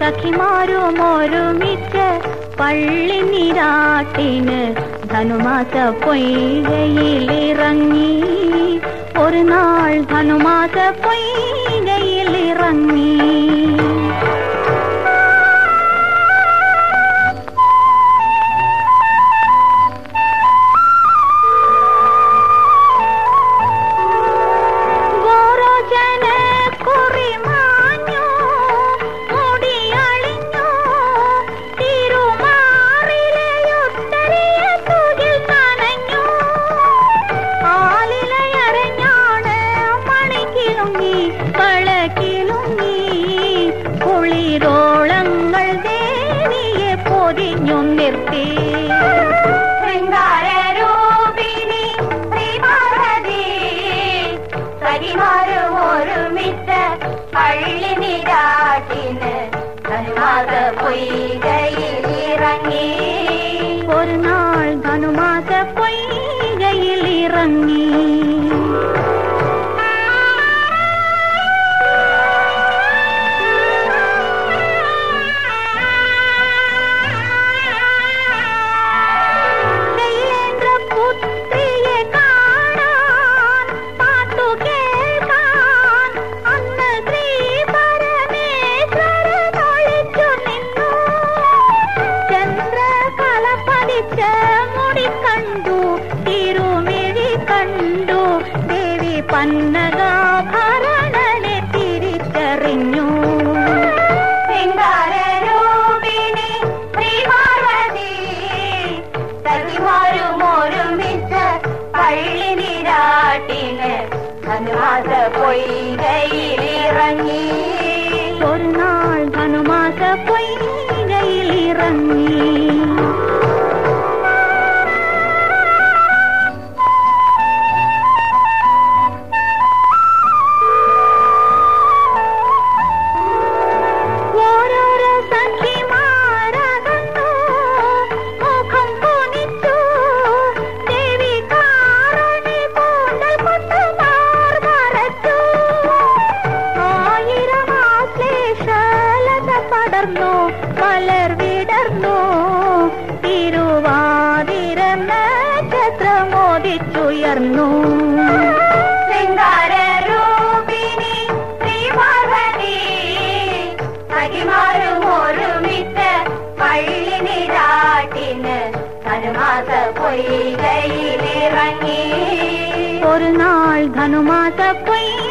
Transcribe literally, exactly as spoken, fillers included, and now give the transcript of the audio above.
സഖിമാരും ഒരുമിച്ച് പള്ളി നീരാട്ടിന് ധനുമാസ പൊയ്കയിലിറങ്ങി. ഒരു നാൾ ധനുമാസ പൊയ്കയിലിറങ്ങി. കുളിരോളങ്ങൾ ദേവിയെ പൊതിഞ്ഞു നിർത്തി. ശൃംഗാരൂപിണി ശ്രീപാർവതി സഖിമാരും ഒരുമിച്ച് പള്ളി നീരാട്ടിന് ധനുമാസ പൊയ്കയിലിറങ്ങി. ഒരു നാൾ ധനുമാസ പൊയ്കയിലിറങ്ങി. പന്നകാഭരണനെ തിരിച്ചറിഞ്ഞു. ശൃംഗാരൂപിണി ശ്രീപാർവതി സഖിമാരും ഒരുമിച്ച് പള്ളി നീരാട്ടിന് ധനുമാസ പൊയ്കയിലിറങ്ങി. ഒരു നാൾ ധനുമാസ പൊയ്കയിലിറങ്ങി. മലർ വിടർന്നു തിരുവാതിര നക്ഷത്രമോദിച്ചുയർന്നു. ശൃംഗാരൂപിണി ശ്രീപാർവതി സഖിമാരും ഒരുമിച്ച് പള്ളി നീരാട്ടിന് ധനുമാസ പൊയ്കയിലിറങ്ങി. ഒരു നാൾ ധനുമാസ പൊയ്